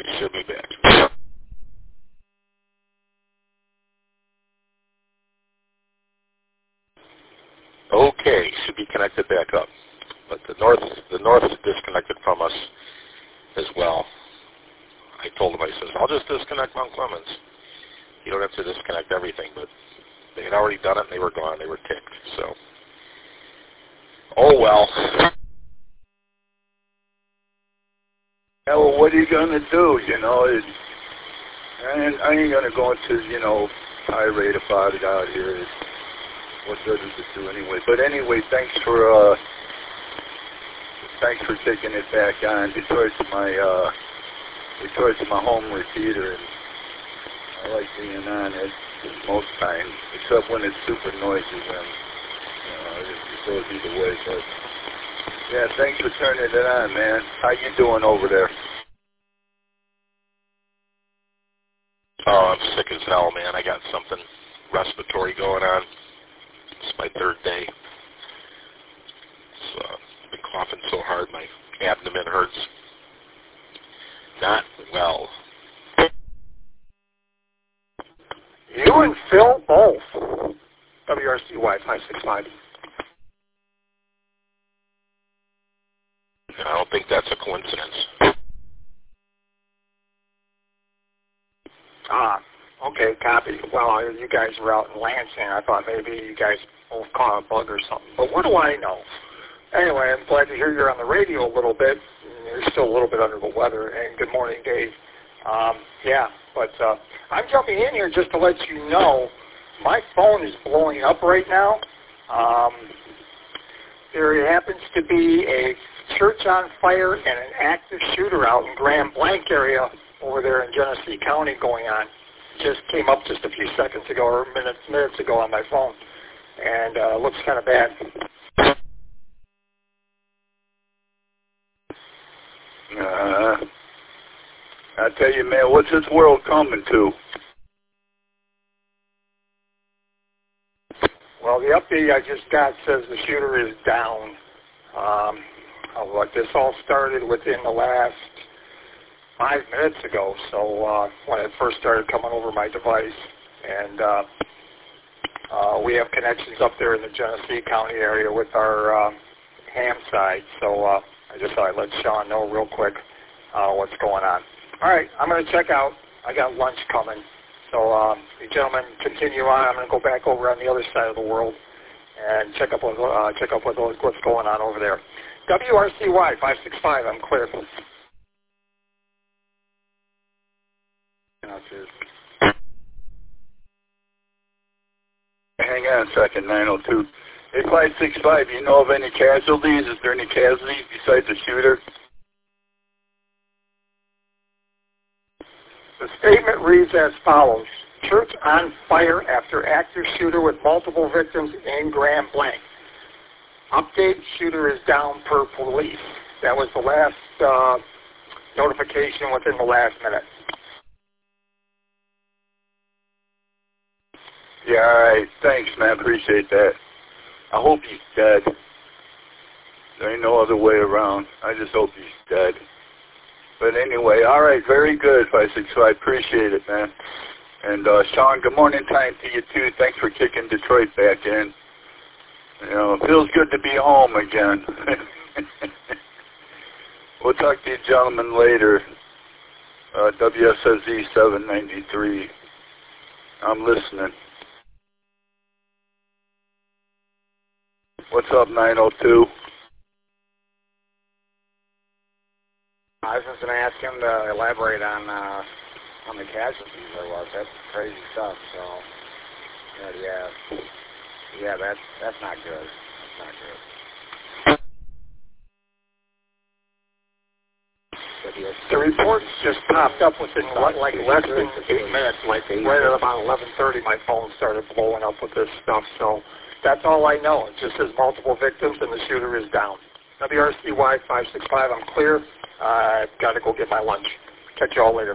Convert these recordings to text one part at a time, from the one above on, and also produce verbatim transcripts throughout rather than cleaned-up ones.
Okay, should be back. Okay, should be connected back up. But the north, the north is disconnected from us as well. I told him, I says, I'll just disconnect Mount Clemens. You don't have to disconnect everything, but they had already done it and they were gone. They were ticked. So, oh well. Yeah, well, what are you going to do, you know? It, I ain't, I ain't going to go into, you know, tirade about it out here. It, what good does it do anyway? But anyway, thanks for, uh, thanks for taking it back on. Detroit's my, uh, Detroit's my home repeater, and I like being on it most times, except when it's super noisy, then, you know, it, it goes either way, but... Yeah, thanks for turning it on, man. How you doing over there? Oh, I'm sick as hell, man. I got something respiratory going on. It's my third day. So, I've been coughing so hard, my abdomen hurts. Not well. You and Phil both. W R C Y five six five. I don't think that's a coincidence. Ah, okay, copy. Well, you guys were out in Lansing. I thought maybe you guys both caught a bug or something. But what do I know? Anyway, I'm glad to hear you're on the radio a little bit. You're still a little bit under the weather. And good morning, Dave. Um, yeah, but uh, I'm jumping in here just to let you know my phone is blowing up right now. Um, there happens to be a church on fire and an active shooter out in Grand Blanc area over there in Genesee County going on. Just came up just a few seconds ago or minutes minutes ago on my phone, and uh, looks kind of bad. Uh, I tell you, man, what's this world coming to? Well, the update I just got says the shooter is down. Um, What this all started within the last five minutes ago, so uh, when it first started coming over my device, and uh, uh, we have connections up there in the Genesee County area with our uh, ham side, so uh, I just thought I'd let Sean know real quick uh, what's going on. All right, I'm going to check out. I got lunch coming, so um, you gentlemen continue on. I'm going to go back over on the other side of the world and check up, uh, check up with what's going on over there. W R C Y five six five, I'm clear. Hang on a second, nine oh two. Hey, five six five, you know of any casualties? Is there any casualties besides the shooter? The statement reads as follows. Church on fire after active shooter with multiple victims in Grand Blanc. Update, shooter is down per police. That was the last uh, notification within the last minute. Yeah, all right. Thanks, man. Appreciate that. I hope he's dead. There ain't no other way around. I just hope he's dead. But anyway, all right. Very good, five six five. Appreciate it, man. And, uh, Sean, good morning time to you, too. Thanks for kicking Detroit back in. You know, it feels good to be home again. We'll talk to you gentlemen later. Uh, W S S E seven ninety-three. I'm listening. What's up, nine oh two? I was just going to ask him to elaborate on uh, how many casualties there was. That's crazy stuff. So, but yeah, yeah, that's that's not good. That's not good. The reports just popped up within like less than eight minutes. Like right at about eleven thirty, my phone started blowing up with this stuff. So that's all I know. It just says multiple victims and the shooter is down. W R C Y five six five, I'm clear. Uh, I've got to go get my lunch. Catch you all later.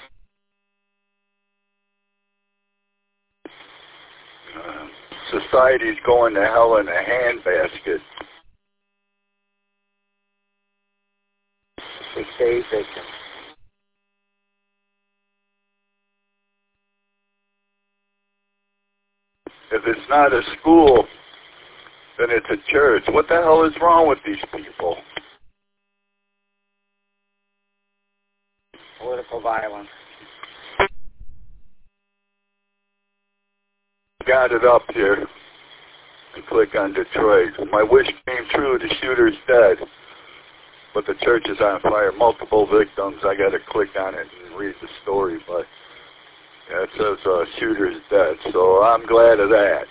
Uh, society's going to hell in a handbasket. Six days victims. If it's not a school, then it's a church. What the hell is wrong with these people? Political violence. Got it up here. And click on Detroit. My wish came true. The shooter's dead. But the church is on fire. Multiple victims. I got to click on it and read the story. But yeah, it says uh, shooter's dead. So I'm glad of that.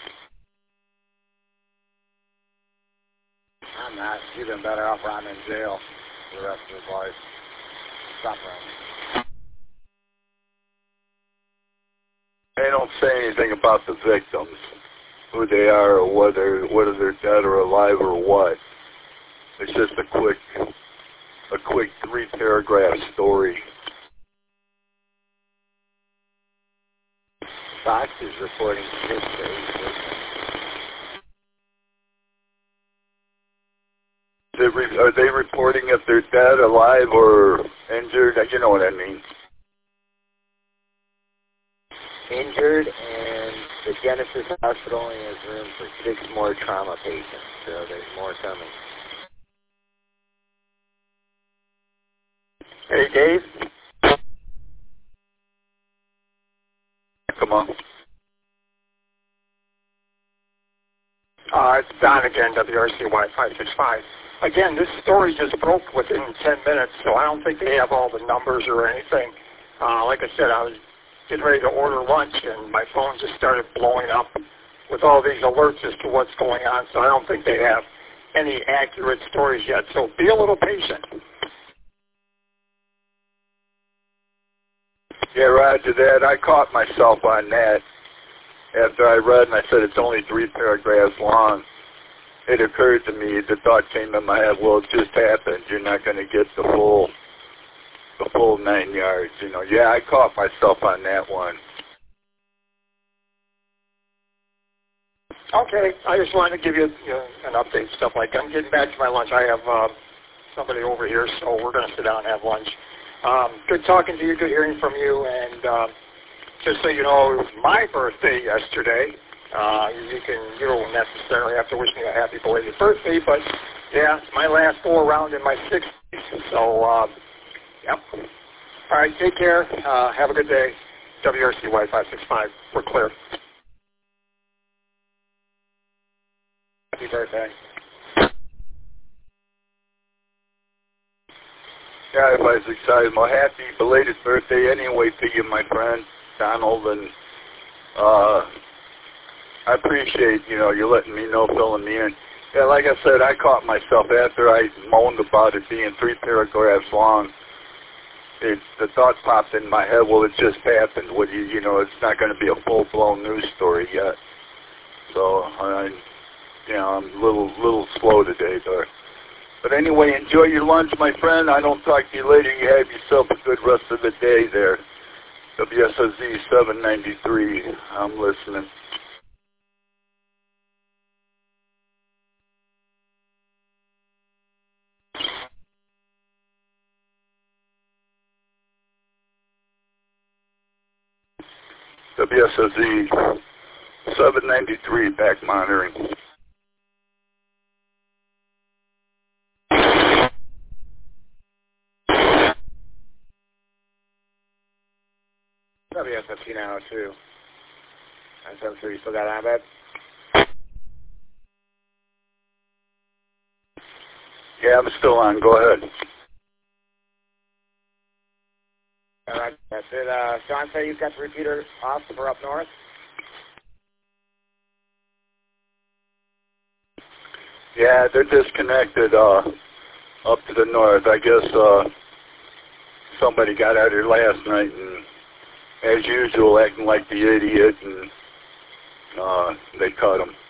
I'm not. He's been better off around in jail for the rest of his life. Suffering. They don't say anything about the victims, who they are, or whether whether they're dead or alive or what. It's just a quick, a quick three-paragraph story. Fox is reporting six to eight victims. They re- are they reporting if they're dead, alive, or injured? You know what I mean. Injured, and the Genesis Hospital only has room for six more trauma patients, so there's more coming. Hey, Dave. Come on. Uh, it's Don again, W R C Y five six five. Again, this story just broke within ten minutes, so I don't think they have all the numbers or anything. Uh, like I said, I was getting ready to order lunch, and my phone just started blowing up with all these alerts as to what's going on, so I don't think they have any accurate stories yet. So be a little patient. Yeah, roger that. I caught myself on that after I read, and I said it's only three paragraphs long. It occurred to me, the thought came in my head, well, it just happened. You're not going to get the full, the full nine yards. You know, yeah, I caught myself on that one. Okay, I just wanted to give you, you know, an update, stuff like that. I'm getting back to my lunch. I have uh, somebody over here, so we're going to sit down and have lunch. Um, good talking to you, good hearing from you, and uh, just so you know, it was my birthday yesterday. Uh, you can, you don't necessarily have to wish me a happy belated birthday, but yeah, it's my last go around in my sixties. So, uh, yep. All right, take care. Uh, have a good day. W R C Y five six five. We're clear. Happy birthday. Yeah, if I was excited. Well, happy belated birthday anyway to you, my friend, Donald, and uh, I appreciate, you know, you letting me know, filling me in. Yeah, like I said, I caught myself after I moaned about it being three paragraphs long. It, the thought popped in my head, well, it just happened. What you, you know, it's not going to be a full-blown news story yet. So, I, you know, I'm a little, little slow today, but... But anyway, enjoy your lunch, my friend. I don't talk to you later. You have yourself a good rest of the day there. W S O Z seven ninety-three. I'm listening. W S O Z seven ninety-three, back monitoring. W S F T nine oh two. nine seven three, you still got it on bed? Yeah, I'm still on. Go ahead. All right, that's it. Uh, Sean said you've got the repeater off for up north? Yeah, they're disconnected uh, up to the north. I guess uh, somebody got out here last night and, as usual, acting like the idiot, and uh, they cut him.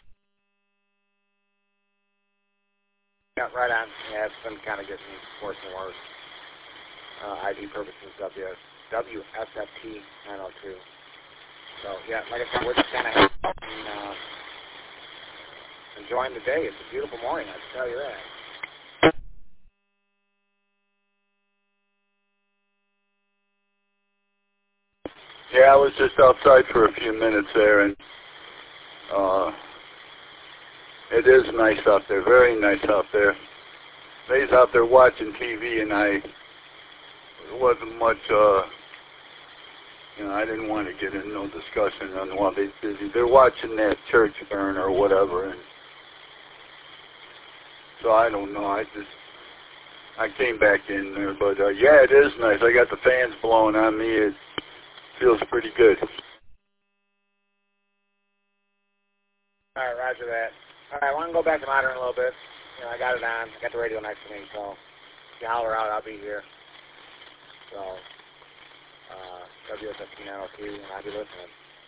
Yeah, right on. Yeah, it's been kind of getting worse and worse. Uh, I D purposes, W S F T nine oh two. So, yeah, like I said, we're just kind of and, uh, enjoying the day. It's a beautiful morning, I can tell you that. Yeah, I was just outside for a few minutes there, and Uh, it is nice out there, very nice out there. I was out there watching T V, and I it wasn't much. Uh, you know, I didn't want to get in no discussion on while they busy. They're watching that church burn or whatever, and so I don't know. I just I came back in there, but uh, yeah, it is nice. I got the fans blowing on me. It feels pretty good. All right, roger that. All right, I want to go back to modern a little bit. You know, I got it on. I got the radio next to me, so if you holler out, I'll be here. So, uh, W S F T nine oh two, and I'll be listening.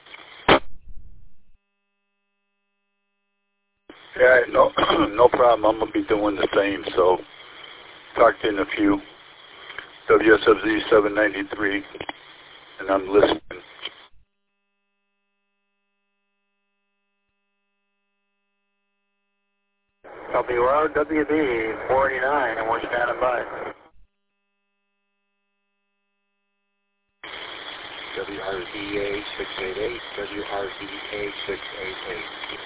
Yeah, no, no problem. I'm gonna be doing the same. So, talk to you in a few. W S F Z seven ninety-three, and I'm listening. W R W B four eighty-nine, and we're standing by. W R V A six eight eight, W R V A six eight eight.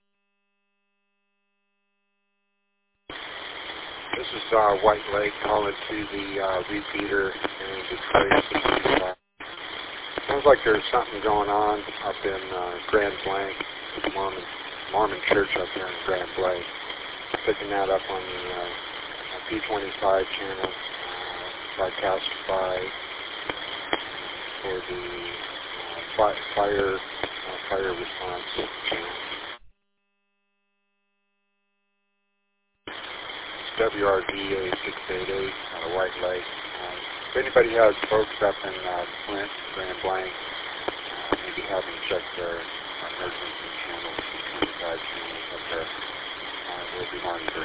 This is uh, White Lake calling to the uh, repeater in Detroit. Uh, sounds like there's something going on up in uh, Grand Blanc, Mormon, Mormon Church up there in Grand Blanc. Picking that up on the uh, P twenty-five channel, uh, broadcast by for the uh, fi fire uh, fire response channel. It's W R V A six eight eight out of White Lake. Um, if anybody has folks up in uh, Flint, Grand Blanc, uh, maybe have them check their emergency channels, P twenty-five channels up there. Uh, we'll be monitoring.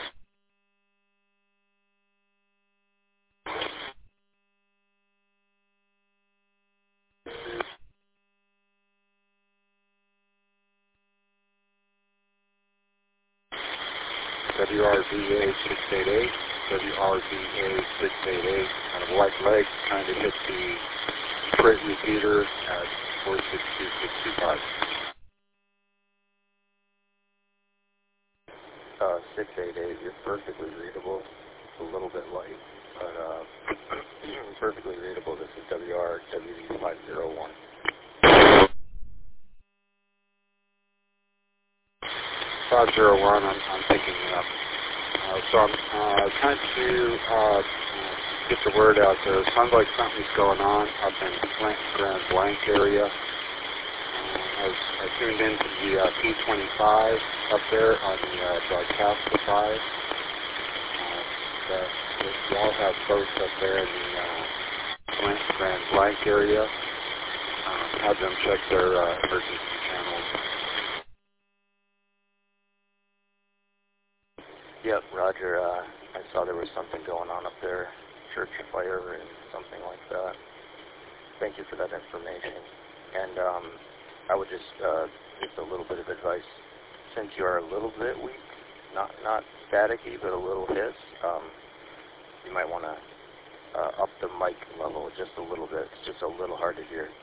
W R V A six eight eight, W R V A six eight eight out of White Lake, trying to hit the Detroit repeater at four six two six two five. Uh, six eight eight, you're perfectly readable. It's a little bit light, but uh, perfectly readable. This is W R W D five zero one. five zero one, I'm, I'm picking it up. Uh, so I'm uh, trying to uh, get the word out there. It sounds like something's going on up in the Flint, Grand Blanc area. Uh, I, I tuned into the uh, P twenty-five up there on the uh, Broadcastify. Uh, that we all have folks up there in the uh, Flint, Grand Blanc area. Uh, have them check their uh, emergency channels. Yep, Roger. Uh, I saw there was something going on up there, church fire and something like that. Thank you for that information. And um, I would just, uh, just a little bit of advice. Since you are a little bit weak, not not staticky, but a little hiss, um, you might want to uh, up the mic level just a little bit. It's just a little hard to hear.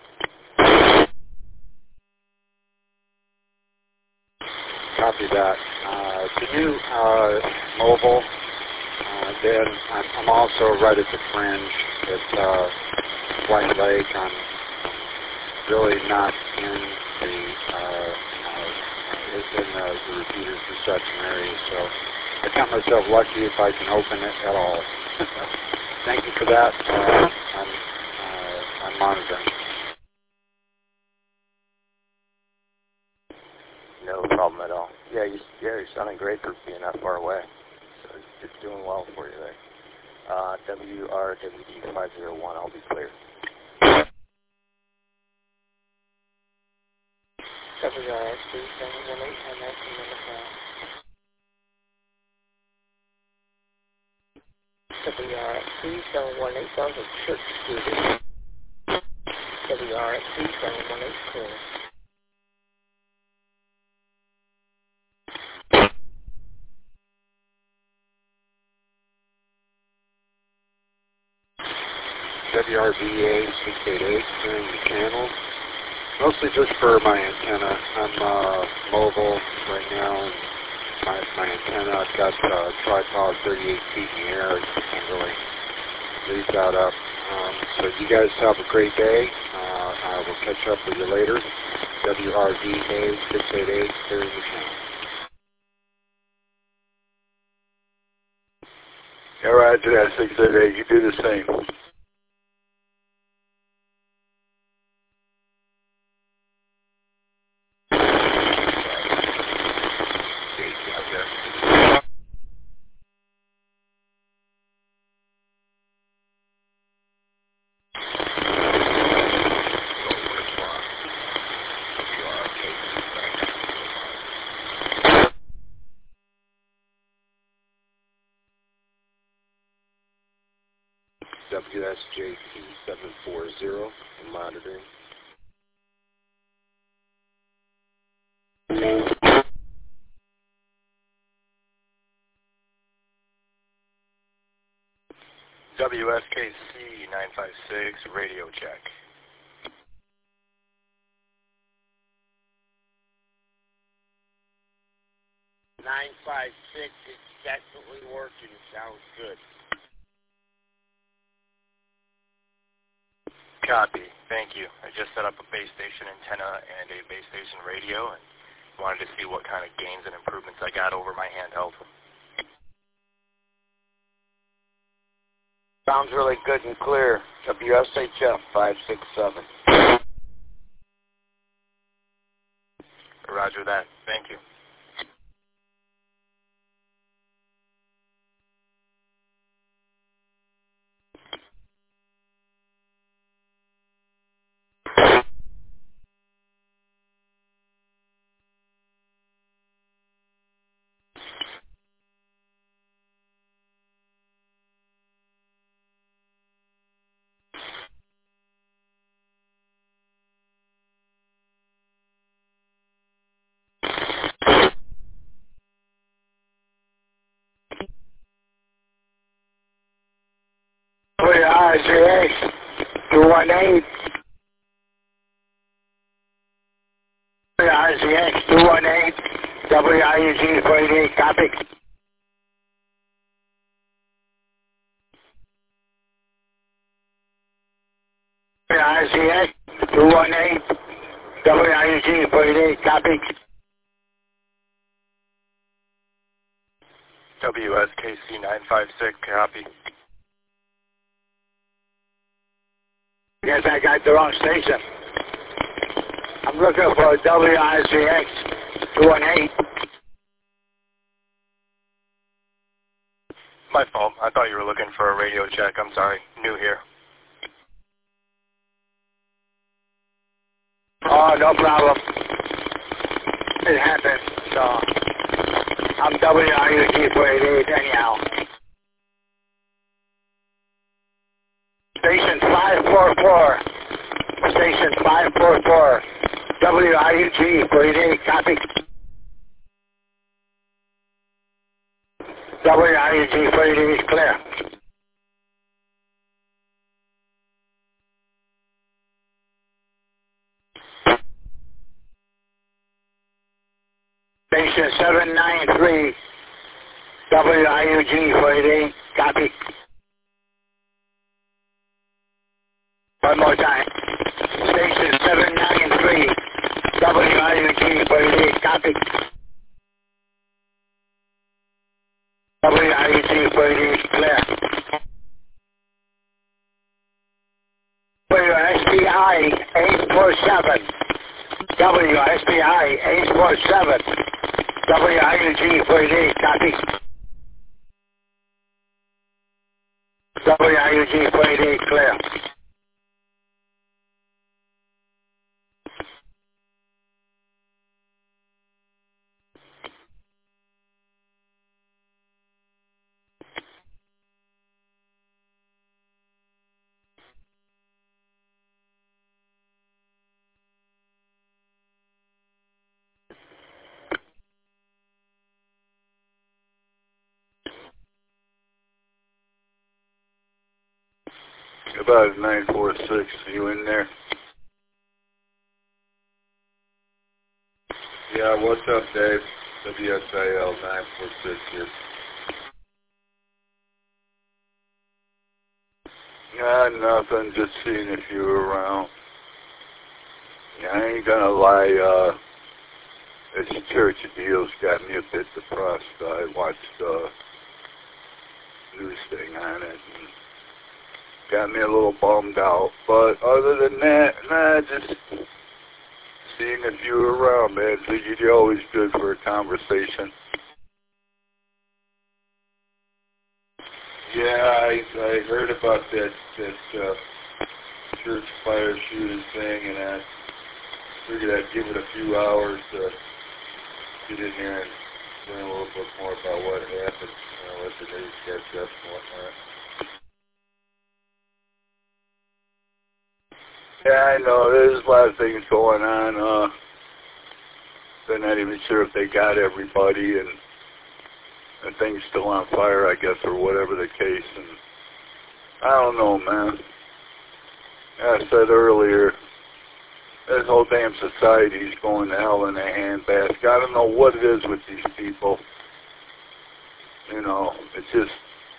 Copy that. Uh, the new uh, mobile, uh, then I'm, I'm also right at the fringe at uh, White Lake. I'm really not in the uh, uh, in the, the repeaters reception area, so I count myself lucky if I can open it at all. Thank you for that. Uh, I'm, uh, I'm monitoring. No problem at all. Yeah, you, yeah, you're sounding great for being that far away. So it's doing well for you there. Uh, W R W D five zero one, I'll be clear. W R S D seven one eight, and that's in the phone. W R S D seven one eight, that was a church student. W R S D seven one eight, clear. W R V A six eight eight, clearing the channel. mostly just for my antenna. I'm uh, mobile right now, and my, my antenna, I've got uh, tripod thirty-eight feet in the air. I can't really leave that up. Um, so you guys have a great day. Uh, I will catch up with you later. W R D A six eight eight, clearing the channel. Yeah, roger that, six eight eight. You do the same. W S J P seven four zero, monitoring. W S K C nine five six, radio check. nine five six, it's definitely working. Sounds good. Copy. Thank you. I just set up a base station antenna and a base station radio and wanted to see what kind of gains and improvements I got over my handheld. Sounds really good and clear. W S H F five six seven. Roger that. Thank you. W I Z X two one eight. W I Z X two one eight. W I U G four eighty-eight, copy. W I Z X two one eight. W I U G four eighty-eight, copy. W S K C nine five six, copy. Guess I got the wrong station. I'm looking for W I Z X two one eight. My fault. I thought you were looking for a radio check. I'm sorry. New here. Oh, no problem. It happens. So I'm W I U G four eighty-eight anyhow. Station five four four. Station five four four. W I U G four eighty-eight, copy. W I U G four eighty-eight, clear. Station seven nine three. W I U G four eighty-eight, copy. One more time. Station seven nine three. W I U G four eighty-eight, copy. W I U G four eighty-eight, clear. W S P I eight four seven. W S P I eight four seven. W I U G four eighty-eight, copy. W I U G four eighty-eight, clear. About nine four six. You in there? Yeah, what's up, Dave? W S I L nine four six here. Yeah, nothing. Just seeing if you were around. Yeah, I ain't gonna lie. Uh, this church deal's got me a bit depressed. I watched the uh, news thing on it and got me a little bummed out. But other than that, nah, just seeing if you were around, man. Figured you're always good for a conversation. Yeah, I I heard about that that uh, church fire shooting thing, and I figured I'd give it a few hours to get in there and learn a little bit more about what happened. You know, let the news catch up and whatnot. Yeah, I know. There's a lot of things going on. Uh, they're not even sure if they got everybody, and the thing's still on fire, I guess, or whatever the case. And I don't know, man. As I said earlier, this whole damn society's going to hell in a handbasket. I don't know what it is with these people. You know, it's just,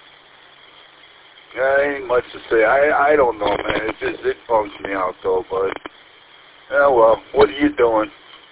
there ain't much to say. I I don't know, man. It just, it bums me out, though, but, yeah, well, what are you doing?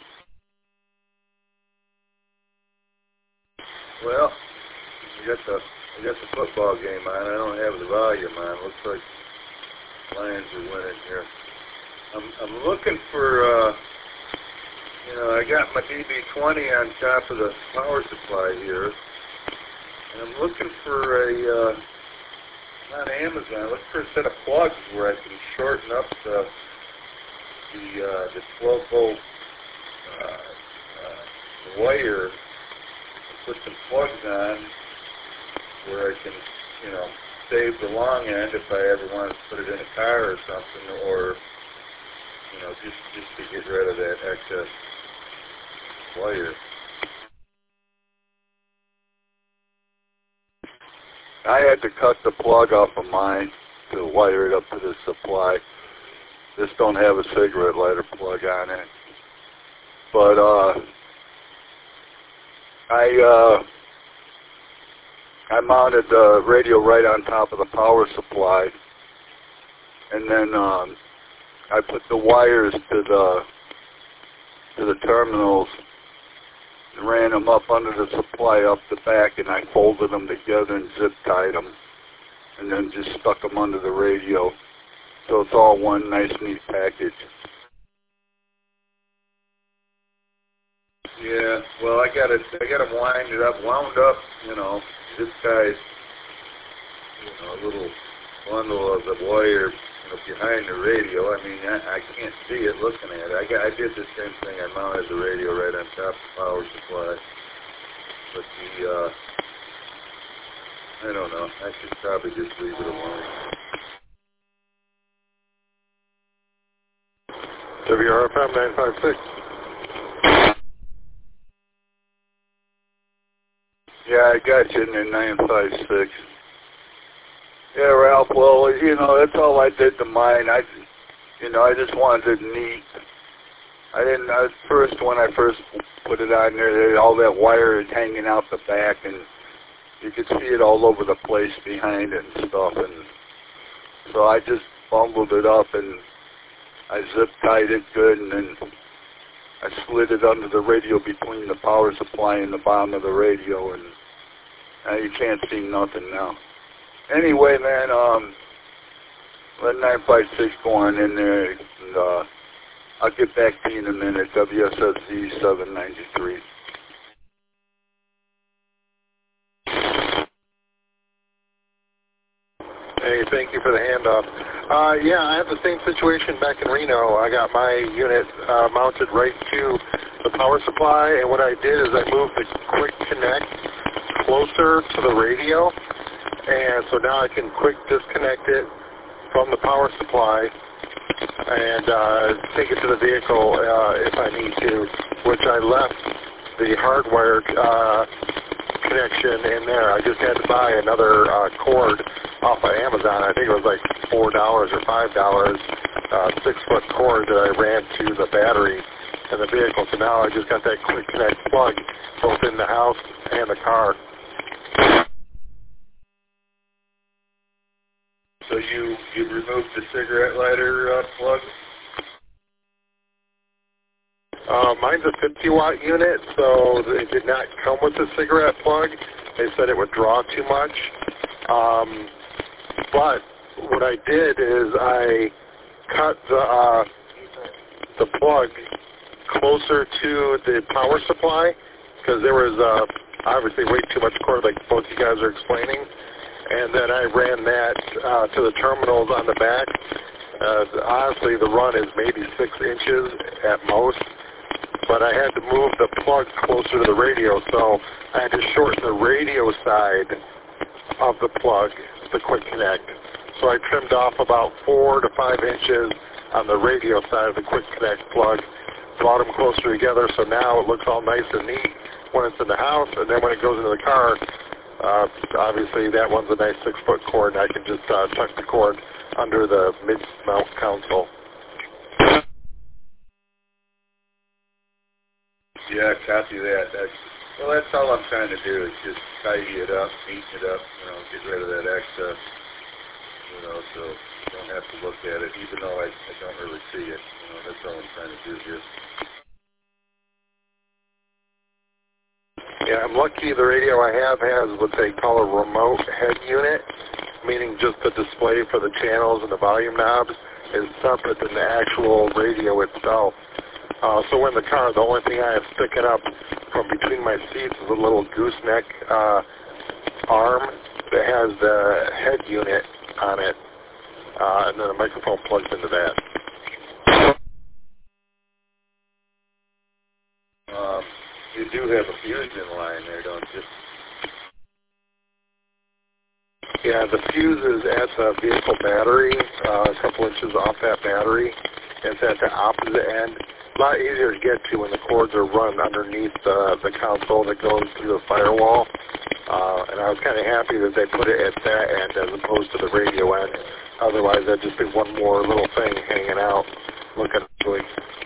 Well, I got the I got the football game on. I don't have the volume on. Looks like Lions are winning here. I'm I'm looking for uh, you know, I got my D B twenty on top of the power supply here, and I'm looking for a uh, on Amazon. Looking for a set of plugs where I can shorten up the the uh, the twelve volt uh, uh, wire. Put some plugs on where I can, you know, save the long end if I ever want to put it in a car or something, or, you know, just, just to get rid of that excess wire. I had to cut the plug off of mine to wire it up to the supply. This don't have a cigarette lighter plug on it. But, uh, I, uh, I mounted the radio right on top of the power supply, and then um, I put the wires to the to the terminals, and ran them up under the supply up the back, and I folded them together and zip tied them, and then just stuck them under the radio, so it's all one nice neat package. Yeah, well, I got it. I got to wind it up, wound up. You know, this guy's, you know, a little bundle of the wire, you know, behind the radio. I mean, I, I can't see it looking at it. I got, I did the same thing. I mounted the radio right on top of the power supply. But the, uh, I don't know. I should probably just leave it alone. W R F M nine five six. Yeah, I got you in there, nine five six. Yeah, Ralph, well, you know, that's all I did to mine. I, you know, I just wanted it neat. I didn't, at first, when I first put it on there, all that wire is hanging out the back, and you could see it all over the place behind it and stuff. And so I just bundled it up, and I zip-tied it good, and then I slid it under the radio between the power supply and the bottom of the radio, and now you can't see nothing now. Anyway, man, um, let nine five six go on in there, and uh, I'll get back to you in a minute. W S S Z seven ninety-three. Hey, thank you for the handoff. Uh, yeah, I have the same situation back in Reno. I got my unit uh, mounted right to the power supply, and what I did is I moved the quick connect closer to the radio, and so now I can quick disconnect it from the power supply and uh, take it to the vehicle uh, if I need to, which I left the hardwired uh, connection in there. I just had to buy another uh, cord off of Amazon. I think it was like four dollars or five dollars, uh, six foot cord that I ran to the battery in the vehicle. So now I just got that quick connect plug both in the house and the car. So you, you removed the cigarette lighter uh, plug? Uh, mine's a fifty watt unit, so it did not come with a cigarette plug. They said it would draw too much. Um, but what I did is I cut the, uh, the plug closer to the power supply because there was uh, obviously way too much cord, like both you guys are explaining. And then I ran that uh, to the terminals on the back. Uh, honestly, the run is maybe six inches at most. But I had to move the plug closer to the radio, so I had to shorten the radio side of the plug, the quick connect. So I trimmed off about four to five inches on the radio side of the quick connect plug, brought them closer together, so now it looks all nice and neat when it's in the house, and then when it goes into the car, uh, obviously that one's a nice six-foot cord, and I can just uh, tuck the cord under the mid-mount console. Yeah, copy that. That's, well, that's all I'm trying to do is just tidy it up, neaten it up, you know, get rid of that excess, you know, so you don't have to look at it, even though I, I don't really see it. You know, that's all I'm trying to do here. Yeah, I'm lucky the radio I have has what they call a remote head unit, meaning just the display for the channels and the volume knobs is separate than the actual radio itself. Uh, so in the car, the only thing I have sticking up from between my seats is a little gooseneck uh, arm that has the head unit on it, uh, and then a microphone plugs into that. Um, you do have a fuse in line there, don't you? Yeah, the fuse is at the vehicle battery, uh, a couple inches off that battery. It's at the opposite end. A lot easier to get to when the cords are run underneath the, the console that goes through the firewall. Uh, and I was kind of happy that they put it at that end as opposed to the radio end. Otherwise, that'd just be one more little thing hanging out, looking ugly.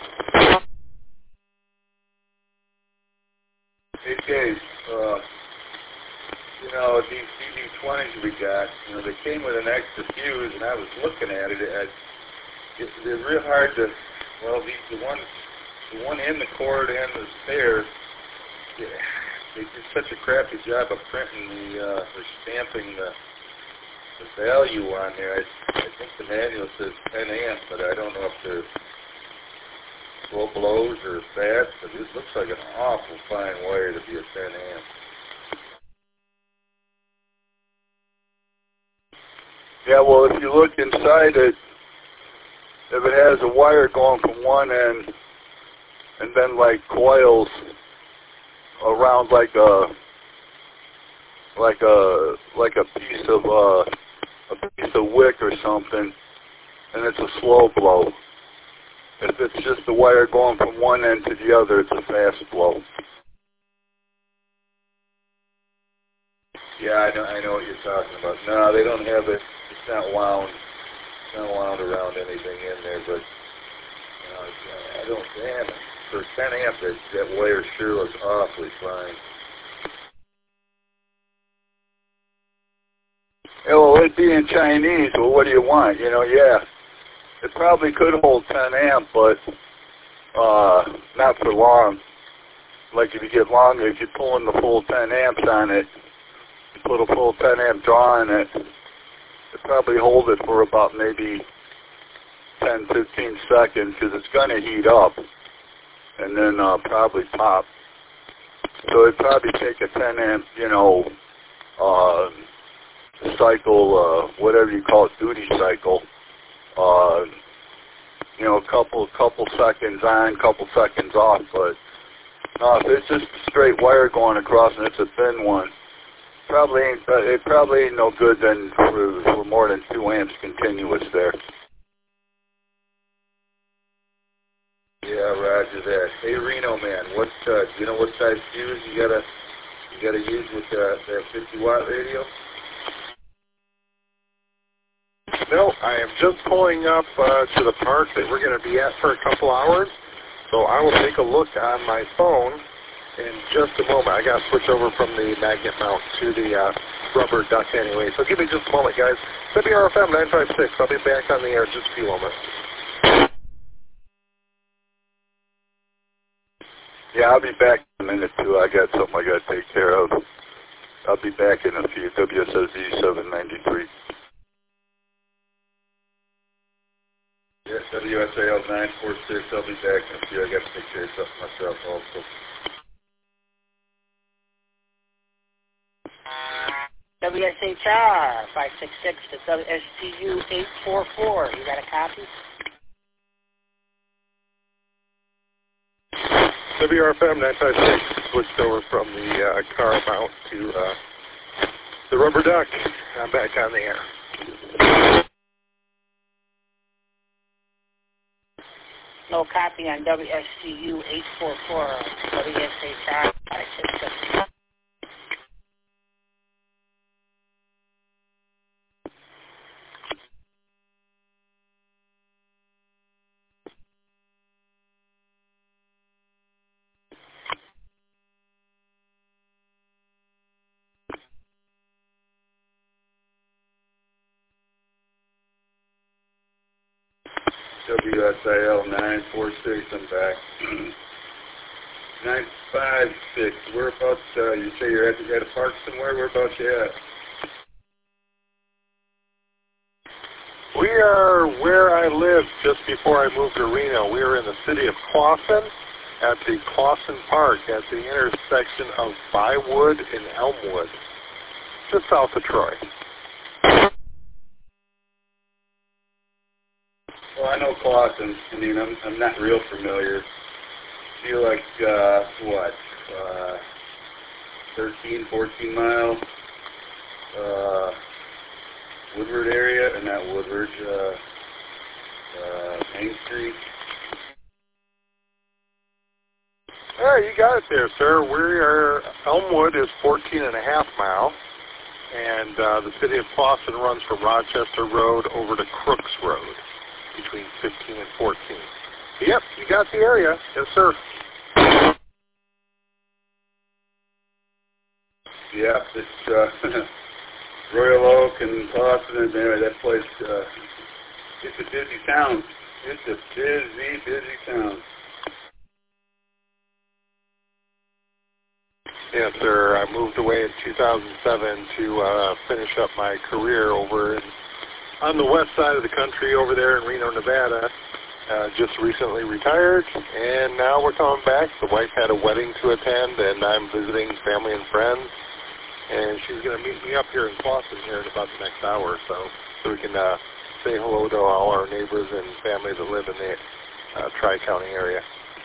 Hey, Dave, uh, you know, these D D twenties we got, you know, they came with an extra fuse, and I was looking at it. it it's, they're real hard to, well, the, the one the one in the cord and the spare, yeah, they did such a crappy job of printing the, uh, or stamping the, the value on there. I, I think the manual says ten amp, but I don't know if they're slow blows or fast, but it looks like an awful fine wire to be a ten amp. Yeah, well, if you look inside it, if it has a wire going from one end and then like coils around like a like a like a piece of uh, a piece of wick or something, and it's a slow blow. If it's just the wire going from one end to the other, it's a fast blow. Yeah, I know, I know what you're talking about. No, they don't have it. It's not wound. It's not wound around anything in there, but you know, I don't. Damn it. For ten amp, that, that wire sure looks awfully fine. Yeah, well, it'd be in Chinese. Well, what do you want? You know, yeah, it probably could hold ten amp, but uh, not for long. Like if you get longer, if you're pulling the full ten amps on it, you put a full ten amp draw in it, it probably hold it for about maybe ten, fifteen seconds because it's going to heat up and then uh, probably pop. So it'd probably take a ten amp, you know, uh, cycle, uh, whatever you call it, duty cycle. Uh, you know, a couple, couple seconds on, couple seconds off. But no, if it's just a straight wire going across and it's a thin one, probably ain't. Uh, it probably ain't no good then for, for more than two amps continuous there. Yeah, roger that. Hey, Reno man, what uh, do you know what size fuse you gotta you gotta use with uh, that fifty watt radio? No, I am just pulling up uh, to the park that we're going to be at for a couple hours. So I will take a look on my phone in just a moment. I got to switch over from the magnet mount to the uh, rubber duck anyway. So give me just a moment, guys. W R F M nine five six. I'll be back on the air in just a few moments. Yeah, I'll be back in a minute, too. I got something I got to take care of. I'll be back in a few. W S S Z seven ninety-three. Yeah, W S A L nine four six. I'll be back in a few. I got to take care of something myself also. W S H R five six six to W S T U eight four four. You got a copy? W R F M nine five six switched over from the uh, car mount to uh, the rubber duck. I'm back on the air. No copy on W S T U eight four four. W S H R five six six. W S A L nine four six, I'm back. nine five six, whereabouts, uh, you say you're at, at a park somewhere, whereabouts you at? We are where I lived just before I moved to Reno. We are in the city of Clawson at the Clawson Park at the intersection of Bywood and Elmwood, just south of Troy. Well, I know Clawson. I mean, I'm, I'm not real familiar. Feel like, uh, what, uh, thirteen, fourteen mile, uh, Woodward area, or not Woodward, uh, uh, Main Street. All right, you got it there, sir. We are, Elmwood is fourteen and a half mile, and uh, the city of Clawson runs from Rochester Road over to Crooks Road, between fifteen and fourteen. Yep, you got the area. Yes, sir. Yeah, it's uh, Royal Oak and Clawson and there. That place, uh, it's a busy town. It's a busy, busy town. Yes, sir. I moved away in two thousand seven to uh, finish up my career over in, on the west side of the country over there in Reno, Nevada. Uh, just recently retired, and now we're coming back. The wife had a wedding to attend, and I'm visiting family and friends. And she's going to meet me up here in Clawson here in about the next hour or so, so we can uh, say hello to all our neighbors and family that live in the uh, Tri-County area.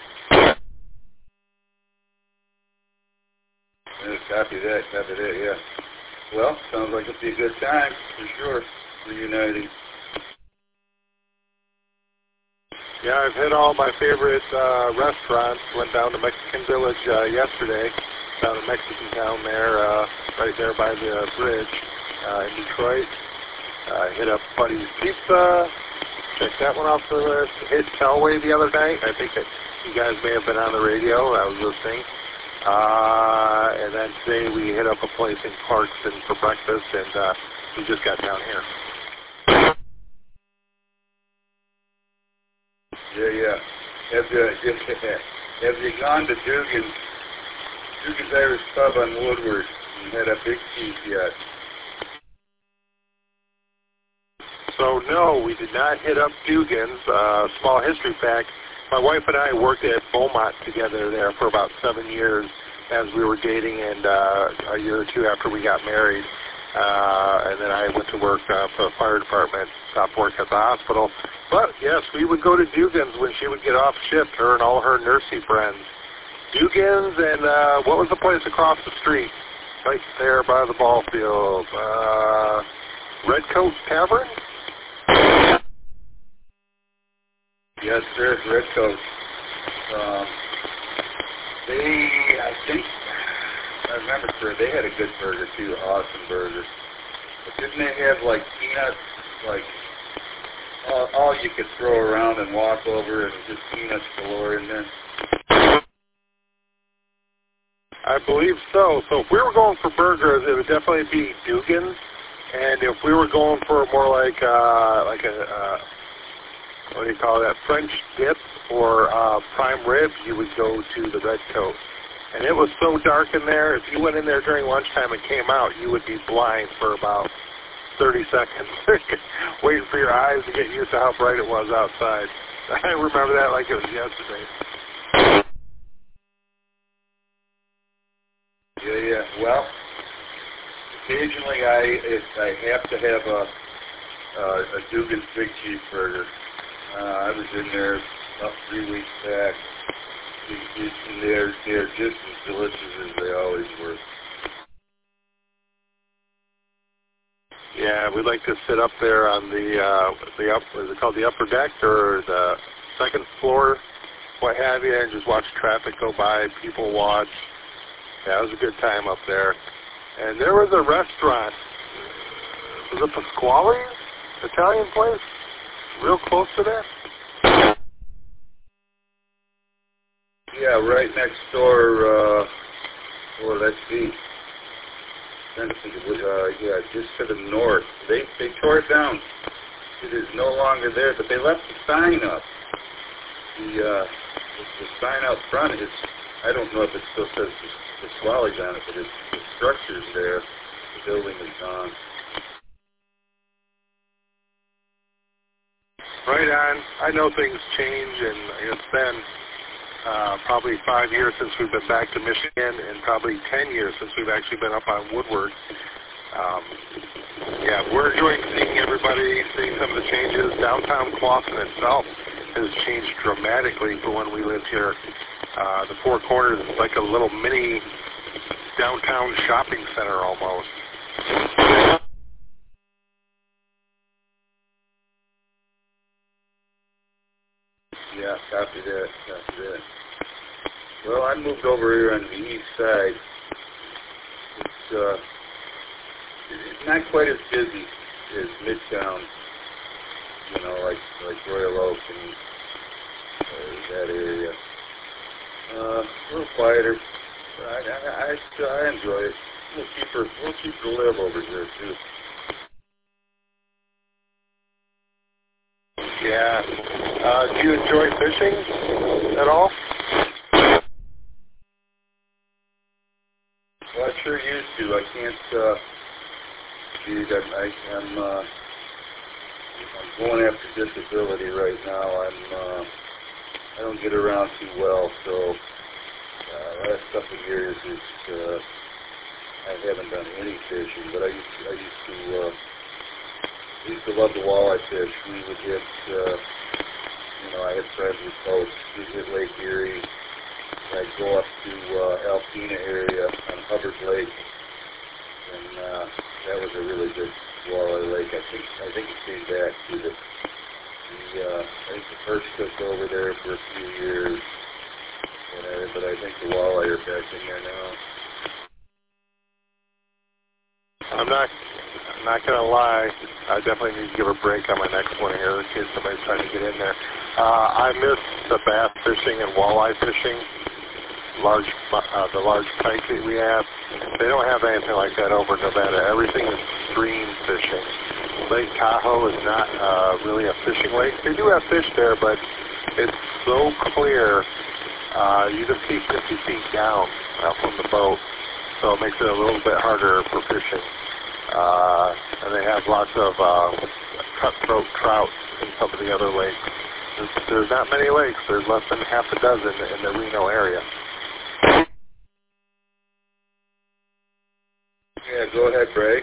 Yeah, copy that, copy that, yeah. Well, sounds like it'll be a good time, for sure, reuniting. Yeah, I've hit all my favorite uh, restaurants. Went down to Mexican Village uh, yesterday, down in Mexican Town there, uh, right there by the bridge uh, in Detroit. Uh, hit up Buddy's Pizza. Checked that one off the list. Hit Telway the other night. I think that you guys may have been on the radio. I was listening. Uh, and then today we hit up a place in Clarkson for breakfast, and uh, we just got down here. Yeah, yeah. Have you, have you gone to Dugan's, Dugan's Irish Pub on Woodward and had a big piece yet? So, no, we did not hit up Dugan's. Uh, small history fact, my wife and I worked at Beaumont together there for about seven years as we were dating, and uh, a year or two after we got married. Uh, and then I went to work uh, for the fire department, stopped work at the hospital. But, yes, we would go to Dugan's when she would get off shift, her and all her nursing friends. Dugan's and uh, what was the place across the street? Right there by the ball field. Uh, Redcoat Tavern? Yes, sir, Redcoat. Um, they, I think, I remember, sir, they had a good burger, too, awesome burger. But didn't they have, like, peanuts, like, all, all you could throw around and walk over, and just peanuts galore in there? I believe so. So if we were going for burgers, it would definitely be Dugan's. And if we were going for more like uh, like a uh, what do you call that, French dip or uh, prime rib, you would go to the Red Coat. And it was so dark in there, if you went in there during lunchtime and came out, you would be blind for about thirty seconds, waiting for your eyes to get used to how bright it was outside. I remember that like it was yesterday. Yeah, yeah. Well, occasionally I if I have to have a uh, a Dugan's Big Cheeseburger. Uh, I was in there about three weeks back. And they're they're just as delicious as they always were. Yeah, we like to sit up there on the uh, the up is it called the upper deck or the second floor, what have you, and just watch traffic go by, people watch. Yeah, it was a good time up there. And there was a restaurant. Was it Pasquale? Italian place? Real close to there? Yeah, right next door, uh, oh, let's see. Uh, yeah, just to the north. They they tore it down. It is no longer there, but they left the sign up. The, uh, the, the sign out front is, I don't know if it still says Pasquale's on it, but it's, the structure's there. The building is gone. Right on. I know things change, and it's been uh, probably five years since we've been back to Michigan, and probably ten years since we've actually been up on Woodward. Um, yeah, we're enjoying seeing everybody, seeing some of the changes. Downtown Clawson itself has changed dramatically from when we lived here. Uh, the Four Corners is like a little mini downtown shopping center almost. Yeah, copy that, copy that. Well, I moved over here on the east side. It's, uh, it's not quite as busy as Midtown, you know, like, like Royal Oak and uh, that area. Uh, a little quieter. I, I, I, I enjoy it. A little cheaper, a little cheaper to live over here, too. Yeah. Uh, do you enjoy fishing at all? Well, I sure used to. I can't, uh, geez, I'm, I, I'm, uh, I'm going after disability right now. I'm, uh, I don't get around too well, so, uh, last couple of years, it's, uh, I haven't done any fishing, but I used to, I used to, uh, I used to love the walleye fish. We would hit, uh, you know, I had friends with boats. We'd hit Lake Erie. I'd go up to uh, Alpena area on Hubbard Lake, and uh, that was a really good walleye lake. I think I think it came back to the, the uh, I think the perch took over there for a few years, whatever, but I think the walleye are back in there now. I'm not, I'm not going to lie. I definitely need to give a break on my next one here in case somebody's trying to get in there. Uh, I miss the bass fishing and walleye fishing, large, uh, the large pike that we have. They don't have anything like that over in Nevada. Everything is stream fishing. Lake Tahoe is not uh, really a fishing lake. They do have fish there, but it's so clear. Uh, you can see fifty feet down uh, from the boat, so it makes it a little bit harder for fishing. Uh, and they have lots of uh, cutthroat trout in some of the other lakes. There's, there's not many lakes. There's less than half a dozen in the Reno area. Yeah, go ahead, Greg.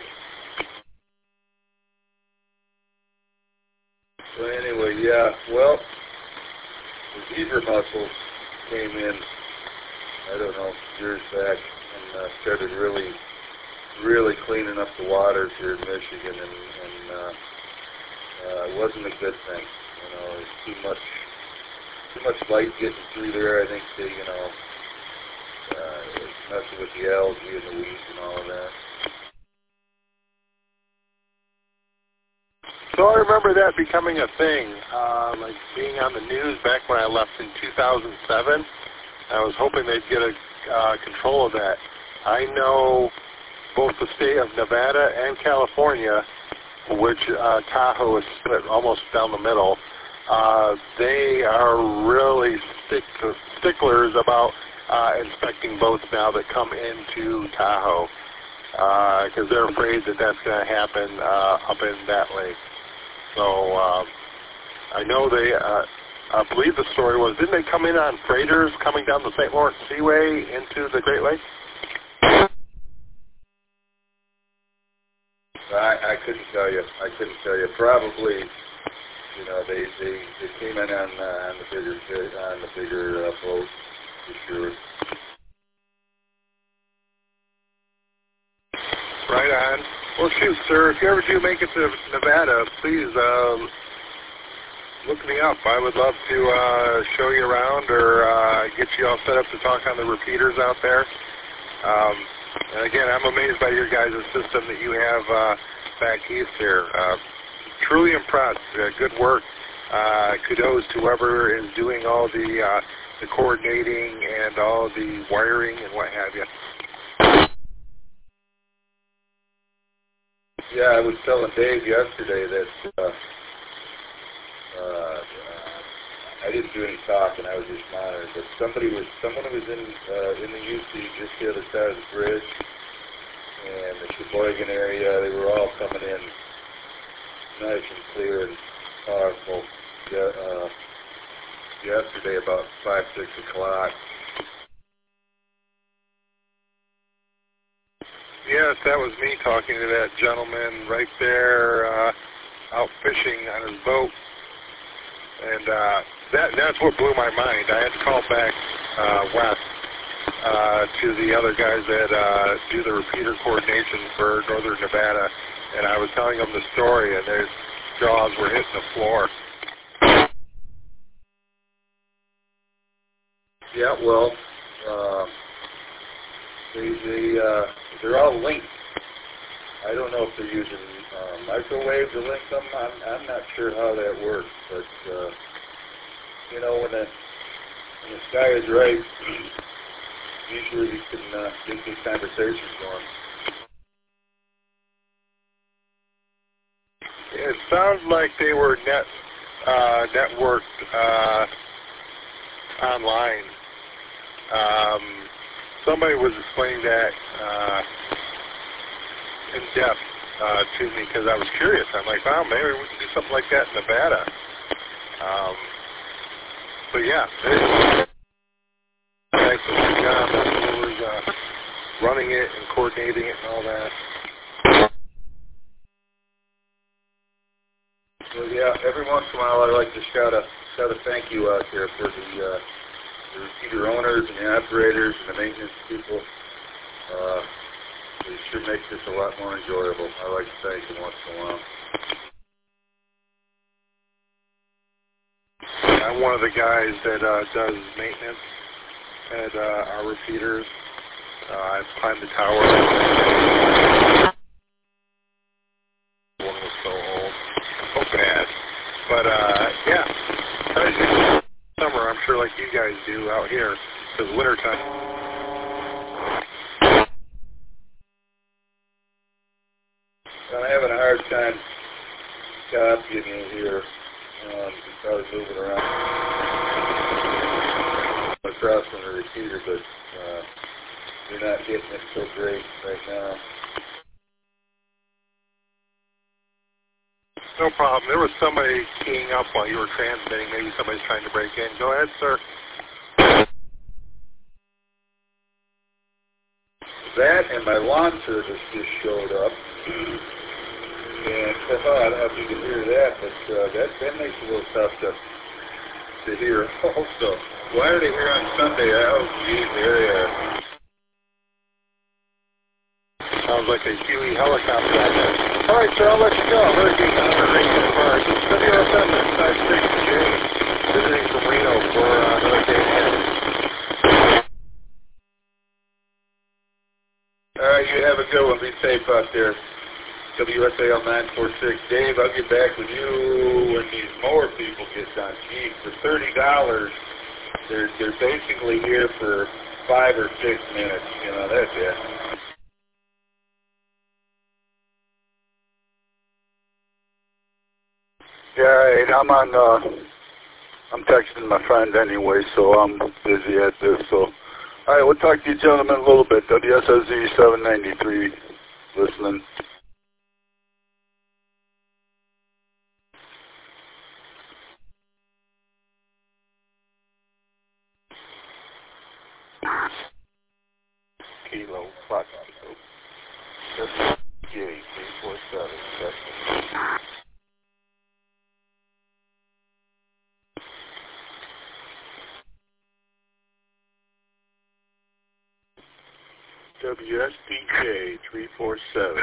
So anyway, yeah, well, the zebra mussels came in, I don't know, years back, and uh, started really really cleaning up the waters here in Michigan, and, and uh, uh, it wasn't a good thing. You know, it's too much, too much light getting through there. I think they, you know, uh, it's messing with the algae and the weeds and all of that. So know, I remember that becoming a thing, uh, like being on the news back when I left in two thousand seven. I was hoping they'd get a uh, control of that. I know both the state of Nevada and California, which uh, Tahoe is split almost down the middle, uh, they are really stick sticklers about uh, inspecting boats now that come into Tahoe, because uh, they're afraid that that's going to happen uh, up in that lake. So uh, I know they, uh, I believe the story was, didn't they come in on freighters coming down the Saint Lawrence Seaway into the Great Lakes? I, I couldn't tell you. I couldn't tell you. Probably, you know, they they, they came in on uh, on the bigger on the bigger uh, boat for sure. Right on. Well, shoot, sir, if you ever do make it to Nevada, please um, look me up. I would love to uh, show you around or uh, get you all set up to talk on the repeaters out there. Um, and again, I'm amazed by your guys' system that you have uh, back east here. Uh, truly impressed. Uh, good work. Uh, kudos to whoever is doing all the uh, the coordinating and all the wiring and what have you. Yeah, I was telling Dave yesterday that uh, uh, I didn't do any talking. I was just monitoring. But somebody was, someone was in uh, in the U C just the other side of the bridge, and the Sheboygan area. They were all coming in nice and clear and powerful. Yeah, uh, yesterday about five, six o'clock. Yes, that was me talking to that gentleman right there uh, out fishing on his boat. And uh, that that's what blew my mind. I had to call back uh, west uh, to the other guys that uh, do the repeater coordination for Northern Nevada. And I was telling them the story, and their jaws were hitting the floor. Yeah, well, uh, they, they, uh, they're all linked. I don't know if they're using uh, microwave to link them. I'm, I'm not sure how that works, but, uh, you know, when the, when the sky is right, usually you can uh, get these conversations going. It sounds like they were net uh, networked uh, online. Um, somebody was explaining that uh, in depth uh, to me because I was curious. I'm like, wow, maybe we can do something like that in Nevada. Um, but yeah, guys did a good job. Who was uh, running it and coordinating it and all that. Well, yeah, every once in a while I like to shout a shout a thank you out there for the, uh, the repeater owners and the operators and the maintenance people. Uh, it sure makes this a lot more enjoyable. I like to thank them once in a while. I'm one of the guys that uh, does maintenance at uh, our repeaters. Uh, I've climbed the tower. One was so old. So bad. But, uh, yeah. Try to do summer, I'm sure, like you guys do out here. Because wintertime. I'm having a hard time copying you here. Um, probably moving around across from the repeater, but uh, you're not getting it so great right now. No problem. There was somebody keying up while you were transmitting. Maybe somebody's trying to break in. Go ahead, sir. That and my lawn service just showed up. And oh, I don't know if you can hear that, but uh, that, that makes it a little tough to, to hear also. Why are they here on Sunday? Oh, geez, there they are. Sounds like a Huey helicopter out there. All right, sir, I'll let you go. Very good honor. Ranger Mars. W S M five six J, visiting from Reno for uh, another day ahead. All right, you have a good one. Be safe out there. W S A L nine four six. Dave, I'll get back with you when these mower people get done. Gee, for thirty dollars, they're, they're basically here for five or six minutes. You know, that's it. Yeah, all right, I'm on, uh, I'm texting my friend anyway, so I'm busy at this, so. All right, we'll talk to you gentlemen a little bit. W S S Z seven ninety-three, listening. Kilo, Fox Kilo. That's J three four seven. That's W S D J three four seven.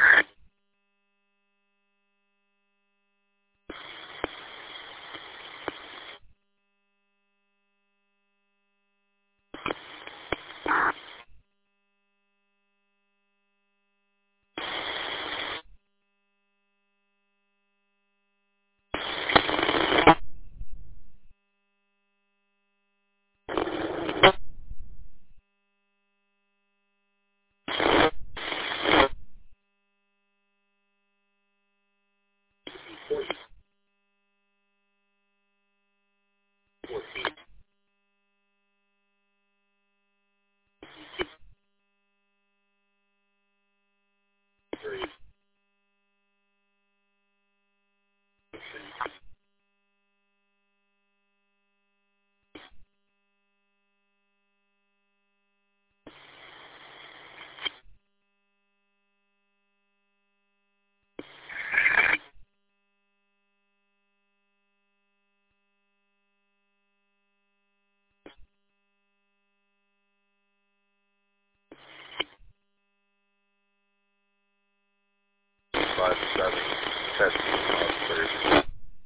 Five seven. That's thirty.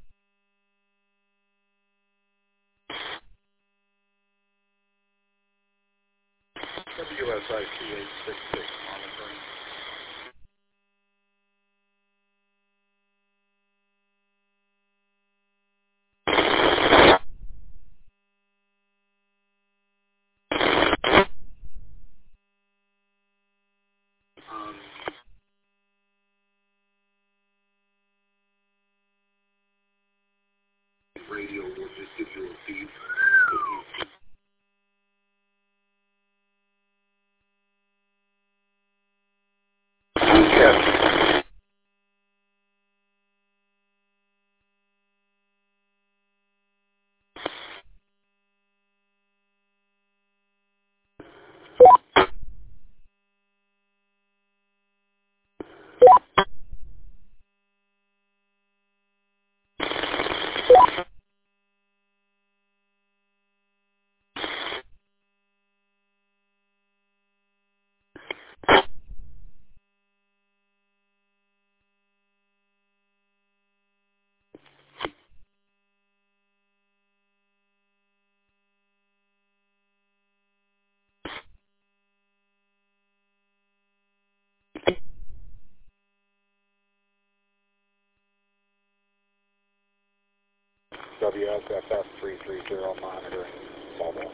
W S I C eight six six monitoring. Um, radio will just give you a feed. Yes. W S F F three three zero monitoring mobile.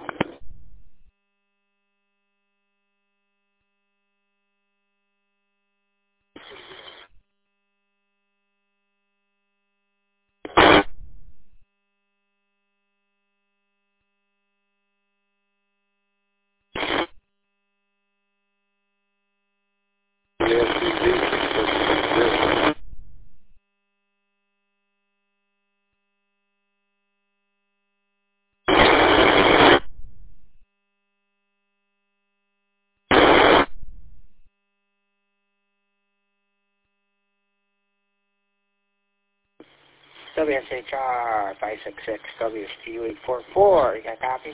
W S H R five six six W S T U eight four four. You got a copy?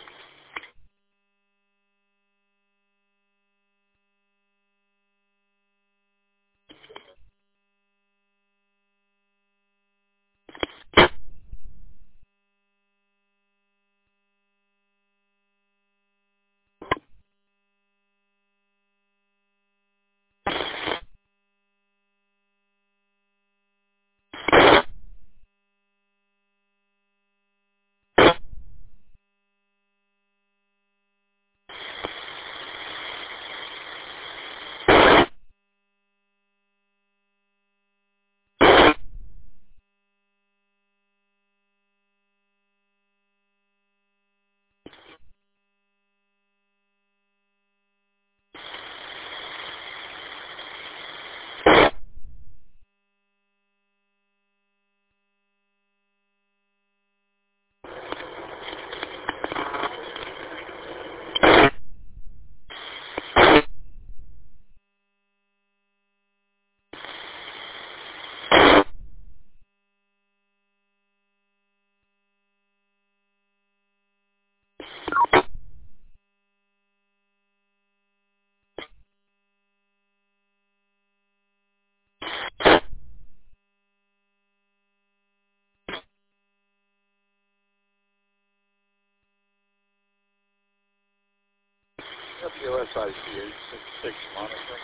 W S I C eight six six monitoring.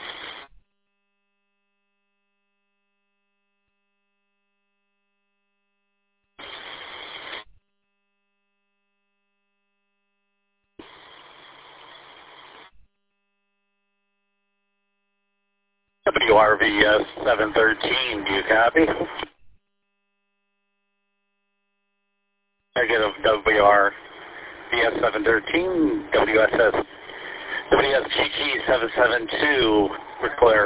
W R V S seven thirteen, do you copy? Negative W R V S seven thirteen, W S S, W S G G seven seven two, we're clear.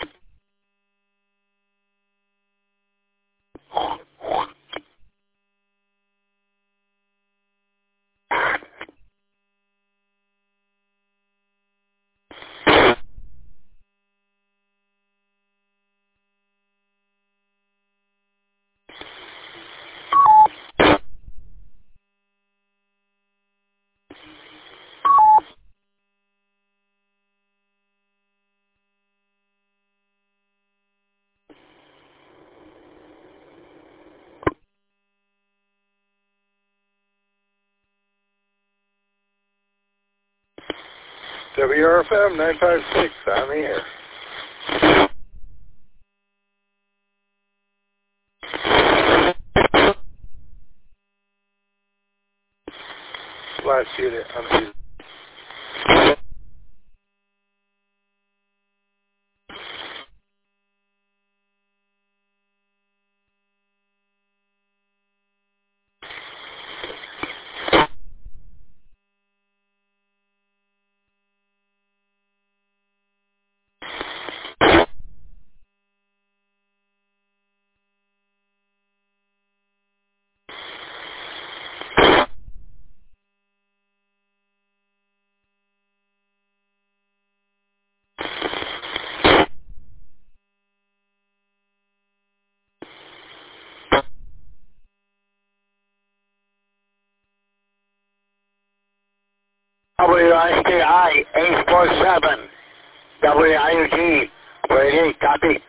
W R F M nine five six on the air. Last unit on the W I K I eight four seven, W I U G, eight, copy.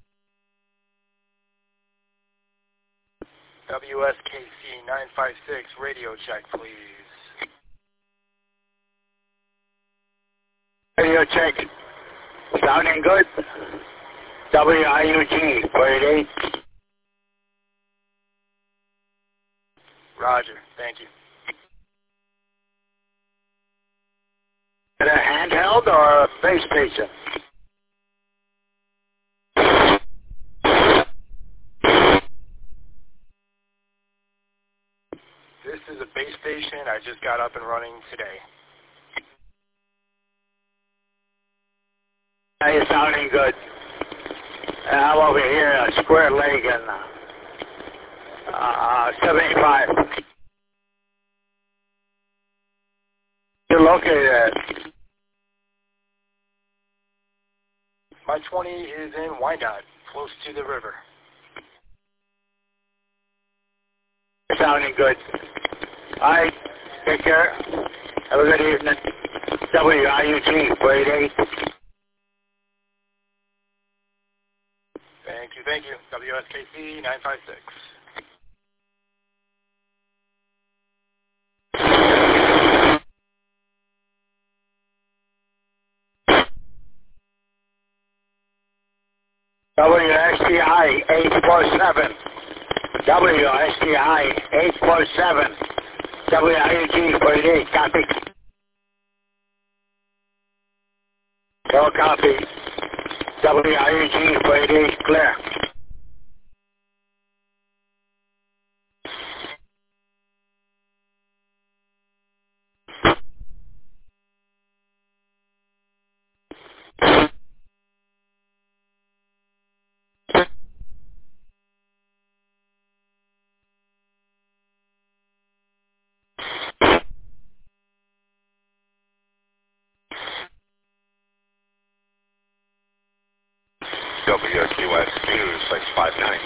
W S K C nine five six, radio check, please. Radio check. Sounding good. W I U G, eight. Roger, thank you. Is it a handheld or a base station? This is a base station. I just got up and running today. Hey, you're sounding good. I'm over here at Square Leg in uh, seventy-five. You're located at? My twenty is in Wyandotte, close to the river. Sounding good. All right, take care. Have a good evening. W I U G, eight. Thank you, thank you. W S K C nine five six. W S T I eight four seven. W S T I eight four seven. W I U G eight, copy. No copy. W I U G eight, clear. W Q X two six five nine.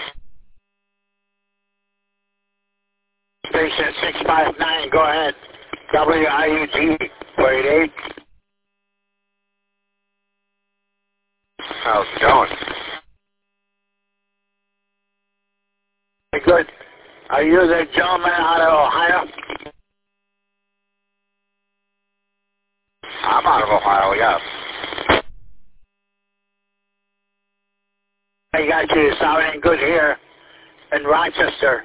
Station six five nine, go ahead. W I U G eight. How's it going? Good. Are you the gentleman out of Ohio? I'm out of Ohio, yes. I got you sounding good here in Rochester.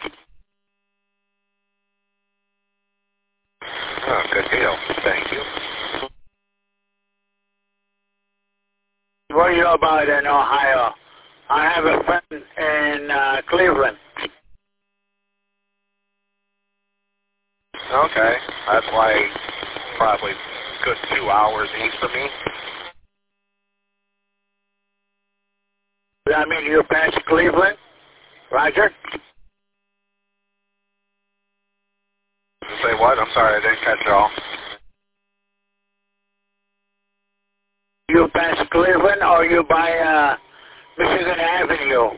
Oh, good deal. Thank you. What do you know about in Ohio? I have a friend in uh, Cleveland. Okay. That's like probably a good two hours east of me. Does that mean you pass Cleveland? Roger? Say what? I'm sorry, I didn't catch it all. You pass Cleveland or you by uh, Michigan Avenue?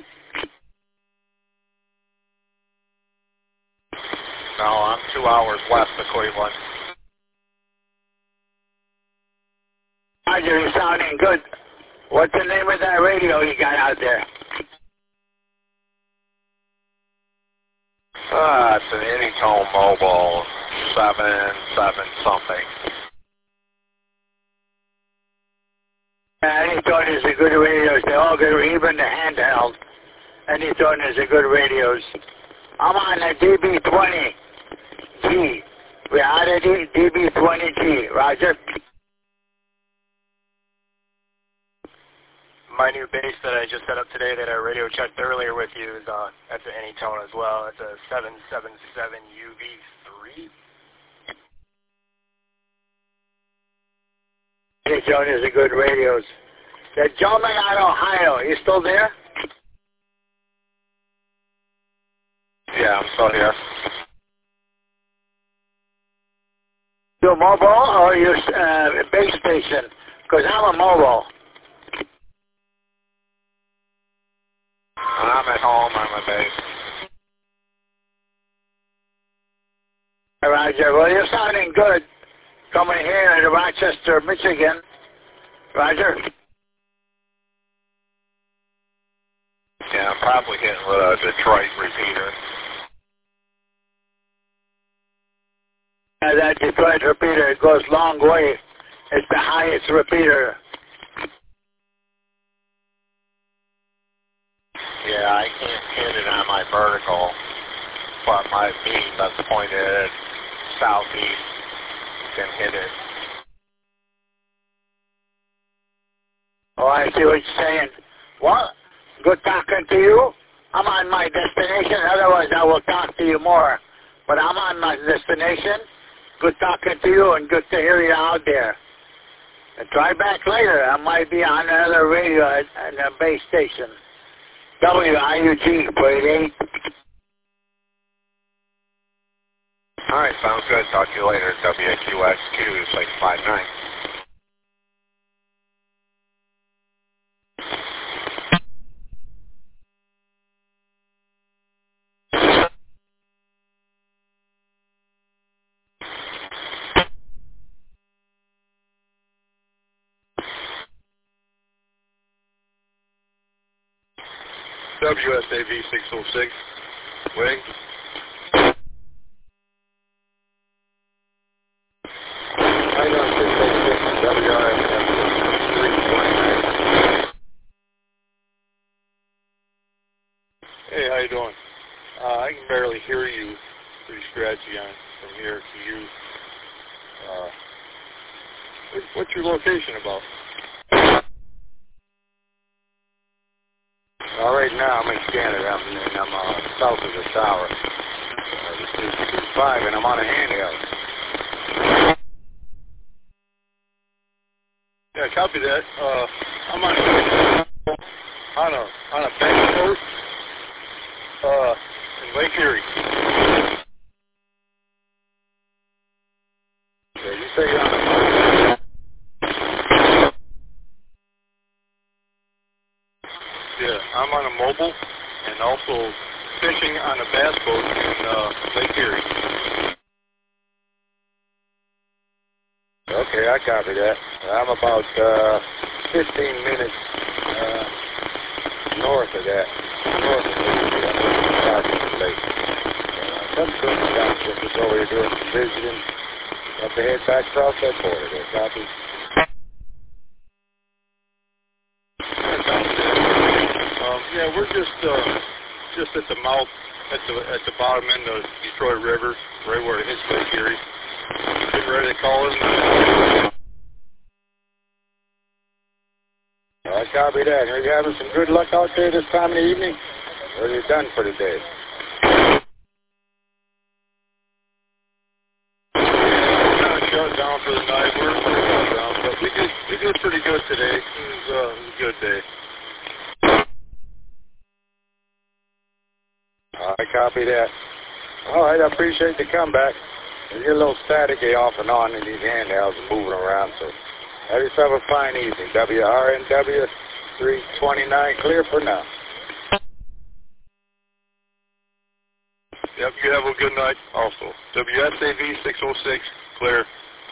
No, I'm two hours west of Cleveland. Roger, you're sounding good. What's the name of that radio you got out there? Uh, it's an Anytone Mobile seven seven something. Yeah, Anytone is a good radios. They're all good, even the handheld. Anytone is a good radios. I'm on the D B twenty G. Reality D B twenty G. Roger? My new base that I just set up today that I radio checked earlier with you is uh, that's an Anytone as well. It's a seven seven seven U V three. Anytone is a good radios. The gentleman out of Ohio, you still there? Yeah, I'm still here. You mobile or you uh, base station? Because I'm a mobile. I'm at home. I'm at base. Roger. Well, you're sounding good coming here to Rochester, Michigan. Roger. Yeah, I'm probably hitting with a Detroit repeater. Uh, that Detroit repeater, it goes a long way. It's the highest repeater. Yeah, I can't hit it on my vertical, but my beam that's pointed southeast can hit it. Oh, I see what you're saying. Well, good talking to you. I'm on my destination. Otherwise, I will talk to you more. But I'm on my destination. Good talking to you and good to hear you out there. And try back later. I might be on another radio at, at a base station. W I U G forty-eight. All right, sounds good. Talk to you later. W A Q X Q six five nine. W S A V six oh six. Wing. I know six oh six W R F three twenty-nine. Hey, how you doing? Uh, I can barely hear you. Pretty scratchy on from here to you. Uh, what, what's your location about? Uh, right now, I'm in Canada. I'm, and I'm uh, south of the tower. Uh, this is two five, and I'm on a handheld. Yeah, copy that. Uh, I'm on a on a on a bank boat uh, in Lake Erie. Yeah, you say you're on a Yeah, I'm on a mobile and also fishing on a bass boat in uh, Lake Erie. Okay, I copy that. I'm about uh, fifteen minutes uh, north of that. North of the Lake. Uh, some good stuff just over here doing some visiting. Got to head back across that border there. Copy. Um, yeah, we're just uh, just at the mouth, at the at the bottom end of Detroit River, right where it hits Lake Erie. Getting ready to call in. I copy that. Are you having some good luck out there this time of the evening? Or are you done for the day? Shut down for the night. We're, we're shut down, but we did we did pretty good today. It was, uh, it was a good day. I copy that. All right, I appreciate the comeback. You get a little staticky off and on in these handhelds and moving around, so have yourself a fine evening. W R N W three twenty-nine, clear for now. Yep, you have a good night also. W S A V six oh six, clear.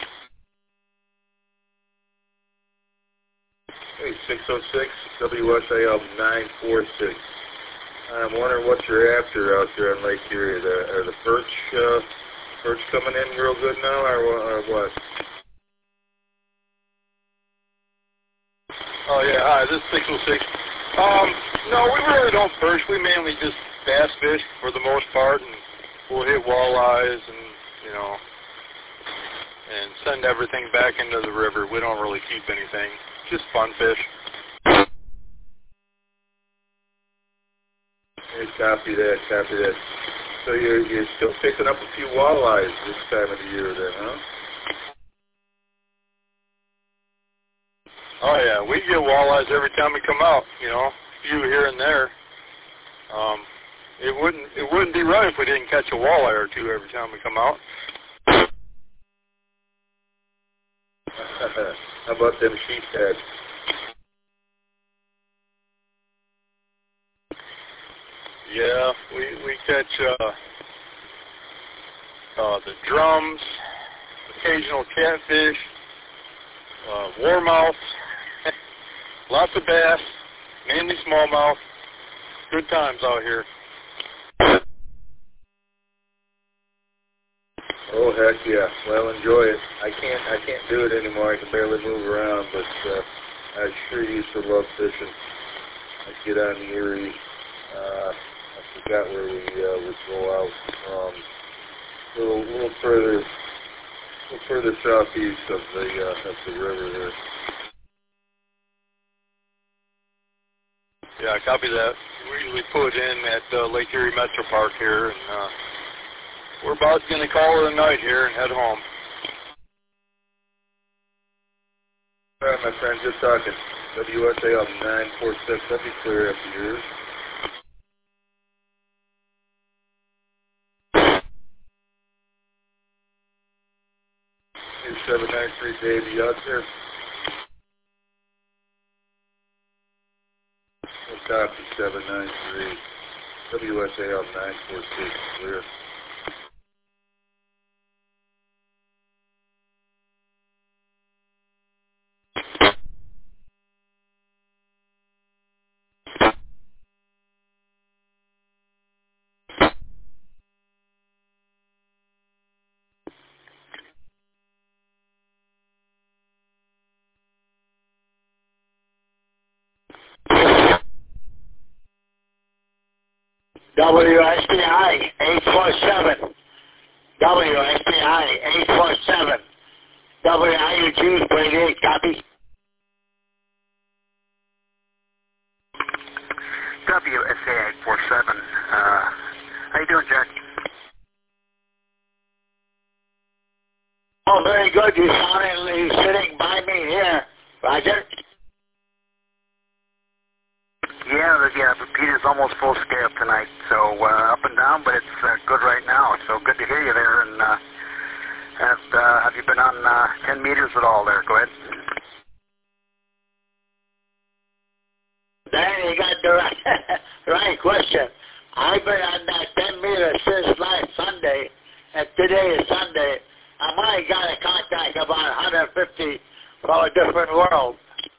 Hey, six oh six, W S A L nine four six. I'm wondering what you're after out there on Lake Erie. The, are the perch, uh, perch coming in real good now, or, or what? Oh, yeah, hi, this is six oh six. Um, no, we really don't perch. We mainly just bass fish for the most part, and we'll hit walleyes and, you know, and send everything back into the river. We don't really keep anything. Just fun fish. Hey, copy that, copy that. So you're, you're still picking up a few walleyes this time of the year then, huh? Oh, yeah, we get walleyes every time we come out, you know, a few here and there. Um, it wouldn't it wouldn't be right if we didn't catch a walleye or two every time we come out. How about them sheepheads? Yeah, we we catch uh, uh, the drums, occasional catfish, uh, warmouth, lots of bass, mainly smallmouth. Good times out here. Oh heck yeah! Well, enjoy it. I can't I can't do it anymore. I can barely move around, but uh, I sure used to love fishing. I'd get on the Erie. Uh, I forgot where we uh, would go out. Um, a little, little further, a little further southeast of the uh, of the river there. Yeah, I copy that. We usually put in at uh, Lake Erie Metro Park here, and uh, we're about going to call it a night here and head home. All right, my friend, just talking. W S A L nine four six. That'd be clear after yours. seven nine three, Davey, out there. No copy, seven nine three. W S A L nine four six, clear. W S P I eight four seven. W S P I eight four seven. W I U G twenty-eight, copy. W S A eight four seven. Uh, how you doing, Jack? Oh, very good. You sounded he's sitting by me here. Roger. Yeah, the, yeah, the Peter's almost full scale tonight, so uh, up and down, but it's uh, good right now. So good to hear you there. And uh, have, uh, have you been on uh, ten meters at all there? Go ahead. Then you got the right, right question. I've been on that ten meter since last Sunday, and today is Sunday. I might got a contact about one hundred fifty from a different world.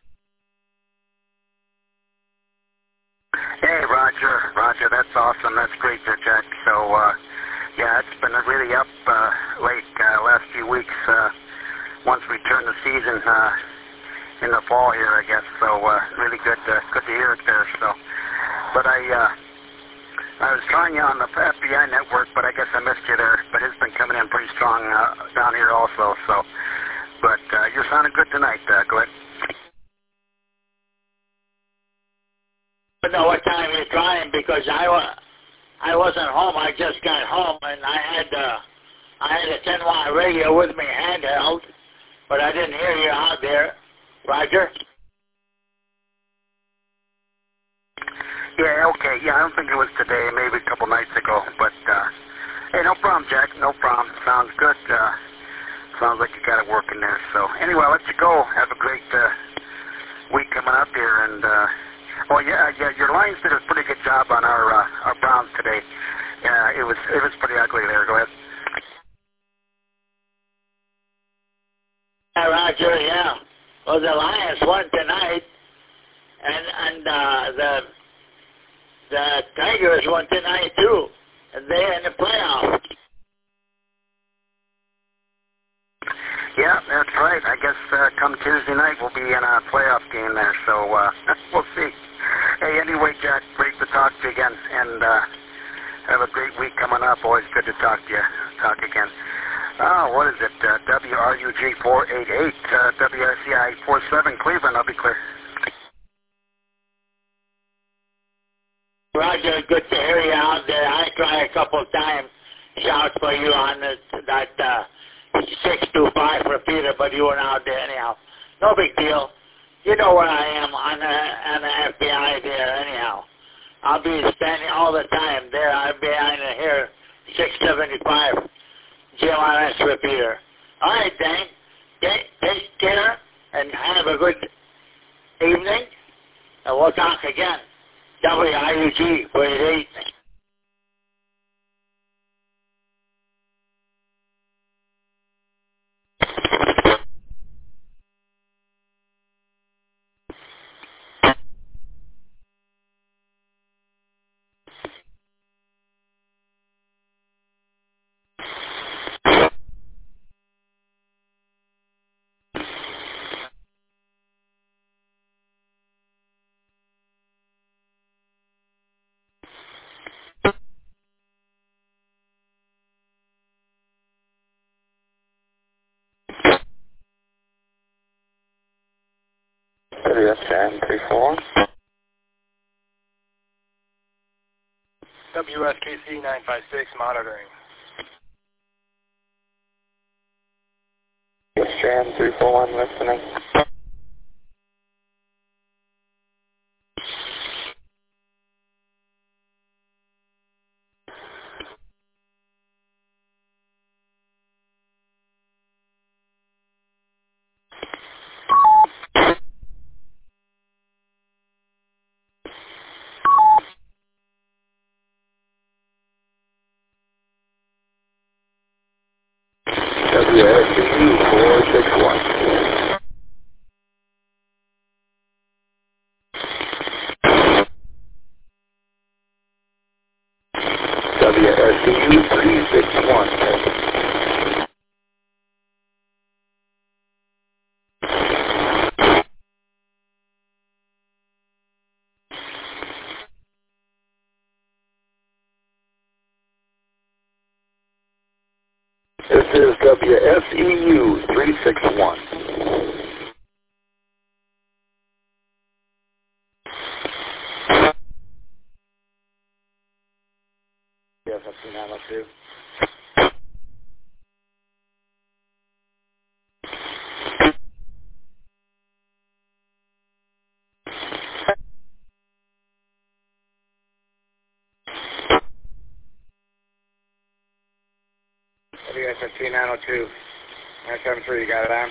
Hey, Roger. Roger, that's awesome. That's great there, Jack. So, uh, yeah, it's been really up uh, late uh, last few few weeks uh, once we turn the season uh, in the fall here, I guess. So uh, really good, uh, good to hear it there. So, but I, uh, I was trying you on the F B I network, but I guess I missed you there. But it's been coming in pretty strong uh, down here also. So, but uh, you're sounding good tonight. Uh, go ahead. I don't know what time you're trying because I, wa- I wasn't home. I just got home and I had uh, I had a ten watt radio with me handheld, but I didn't hear you out there. Roger? Yeah, okay. Yeah, I don't think it was today, maybe a couple nights ago. But, uh, hey, no problem, Jack. No problem. Sounds good. Uh, sounds like you got it working there. So, anyway, I'll let you go. Have a great uh, week coming up here. And, uh, oh, yeah, yeah, your Lions did a pretty good job on our uh, our Browns today. Uh, it was it was pretty ugly there. Go ahead. Yeah, Roger, yeah. Well, the Lions won tonight, and and uh, the the Tigers won tonight too, and they're in the playoffs. Yeah, that's right. I guess uh, come Tuesday night we'll be in a playoff game there, so uh, we'll see. Hey, anyway, Jack, great to talk to you again, and uh, have a great week coming up. Always good to talk to you. Talk again. Oh, what is it? Uh, W R U G four eight eight, uh, W R C I four seven, Cleveland. I'll be clear. Roger, good to hear you out there. I tried a couple of times, shout for you on the, that uh, six two five repeater, but you weren't out there anyhow. No big deal. You know where I am on the, on the F B I there anyhow. I'll be standing all the time there. I'll be on the here six seventy-five G M R S repeater. All right, Dan. Take, take care and have a good evening, and we'll talk again. W I U G four eight eight. W S J three four. W S K C nine five six monitoring. W S J three four one listening. W S C U four six one. W S C U three six one. This is W S E U three six one. Yes, I've seen that one too. W S F T nine oh two. nine seven three, you got it on?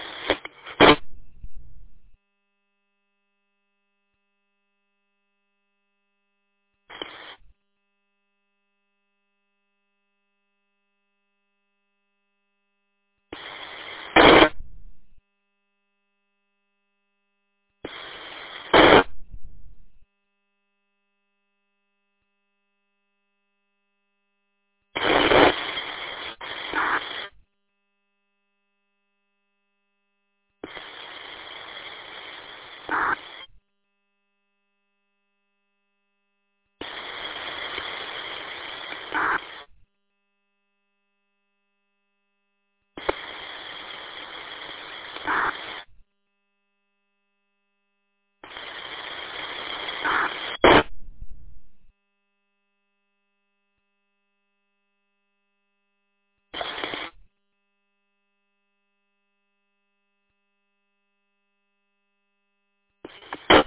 Bye.